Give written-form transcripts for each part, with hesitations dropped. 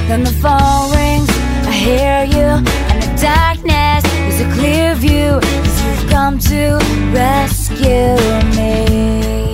Then the phone rings, I hear you, and the darkness is a clear view, 'cause you've come to rescue me.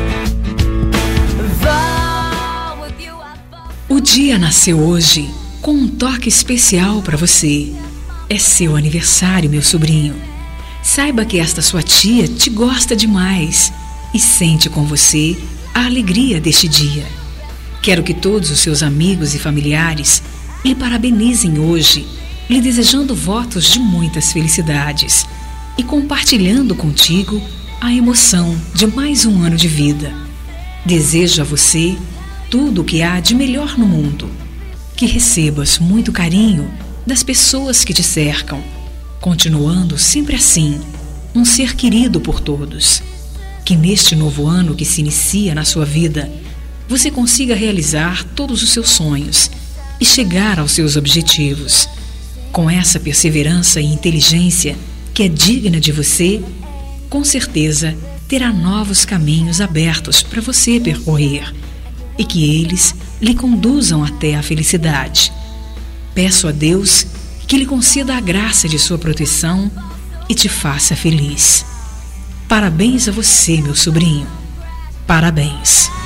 O dia nasceu hoje com um toque especial para você. É seu aniversário, meu sobrinho. Saiba que esta sua tia te gosta demais e sente com você a alegria deste dia. Quero que todos os seus amigos e familiares lhe parabenizem hoje, lhe desejando votos de muitas felicidades e compartilhando contigo a emoção de mais um ano de vida. Desejo a você tudo o que há de melhor no mundo. Que recebas muito carinho das pessoas que te cercam, continuando sempre assim, um ser querido por todos. Que neste novo ano que se inicia na sua vida, você consiga realizar todos os seus sonhos e chegar aos seus objetivos. Com essa perseverança e inteligência que é digna de você, com certeza terá novos caminhos abertos para você percorrer e que eles lhe conduzam até a felicidade. Peço a Deus que lhe conceda a graça de sua proteção e te faça feliz. Parabéns a você, meu sobrinho. Parabéns.